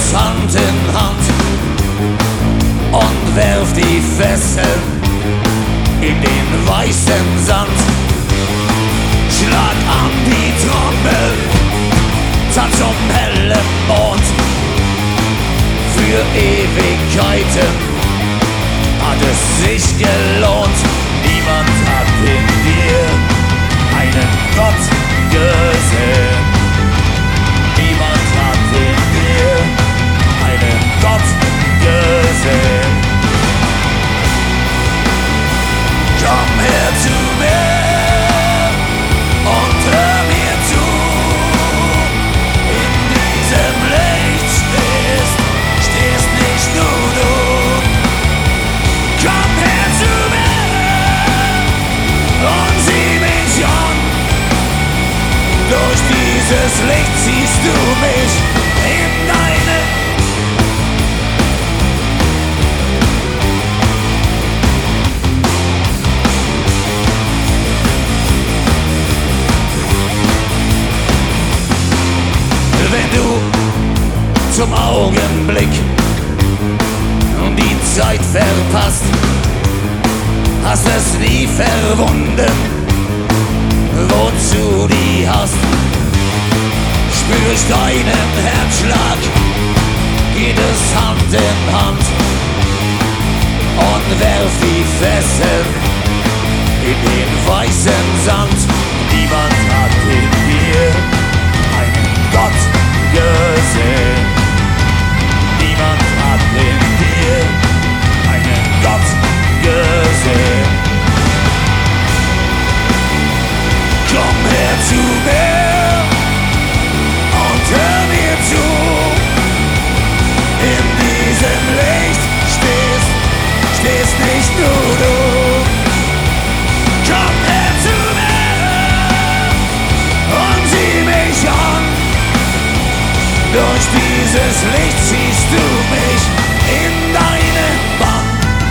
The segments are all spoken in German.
es Hand in Hand und werft die Fesseln in den weißen Sand. Schlag an die Trommel, tanz um hellen Mond. Für Ewigkeiten hat es sich gelohnt. Niemand hat in dir einen Gott gesehen. Niemand hat in dir einen Gott gesehen. Komm her zu mir und hör mir zu. In diesem Licht stehst nicht nur du. Komm her zu mir und sieh mich an. Durch dieses Licht ziehst du mich in deine. Wenn du zum Augenblick die Zeit verpasst, hast es nie verwunden, wozu die hast. Spür ich deinen Herzschlag, geht es Hand in Hand und werf die Fesseln in den weißen Sand. Niemand hat in dir einen Gott gesehen. Niemand hat in dir einen Gott gesehen. Komm her zu mir und hör mir zu. In diesem Licht stehst nicht nur du. Komm her zu mir und sieh mich an. Durch dieses Licht ziehst du mich in deine Bahn.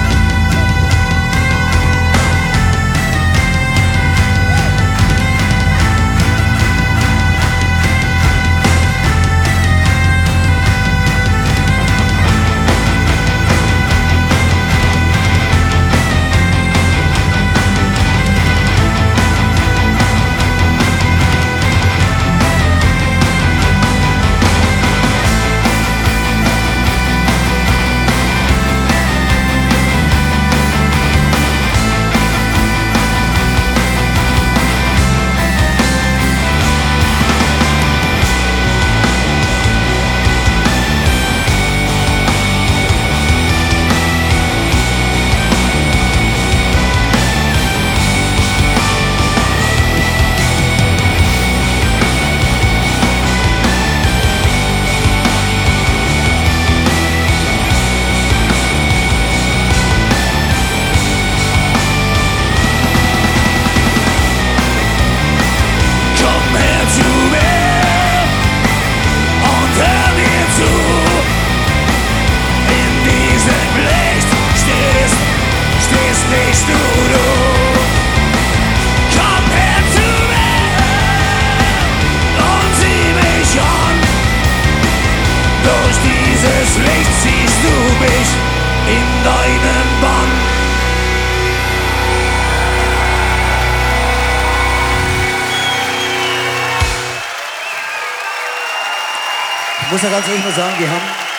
Ich muss ja ganz ehrlich mal sagen, wir haben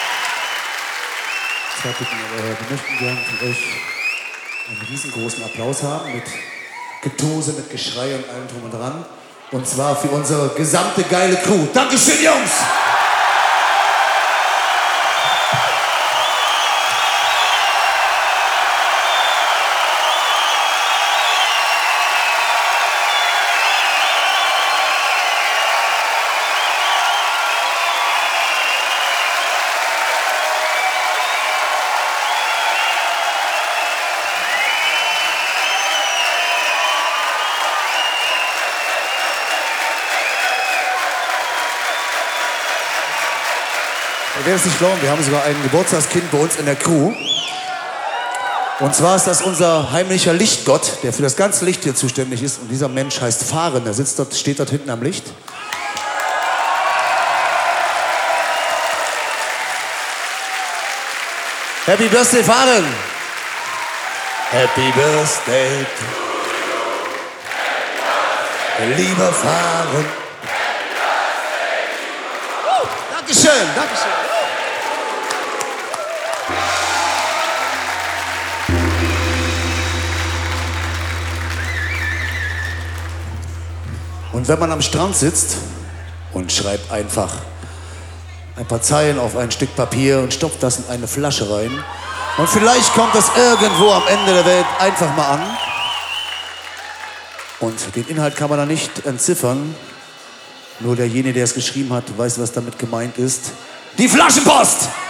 zwei Bitten, wir möchten gerne von euch einen riesengroßen Applaus haben mit Getose, mit Geschrei und allem drum und dran. Und zwar für unsere gesamte geile Crew. Dankeschön, Jungs! Ihr werdet es nicht glauben, wir haben sogar ein Geburtstagskind bei uns in der Crew. Und zwar ist das unser heimlicher Lichtgott, der für das ganze Licht hier zuständig ist. Und dieser Mensch heißt Fahren, der sitzt dort, steht dort hinten am Licht. Happy Birthday, Fahren! Happy Birthday, lieber Fahren. Dankeschön, Dankeschön. Und wenn man am Strand sitzt und schreibt einfach ein paar Zeilen auf ein Stück Papier und stopft das in eine Flasche rein, und vielleicht kommt das irgendwo am Ende der Welt einfach mal an. Und den Inhalt kann man da nicht entziffern. Nur derjenige, der es geschrieben hat, weiß, was damit gemeint ist. Die Flaschenpost!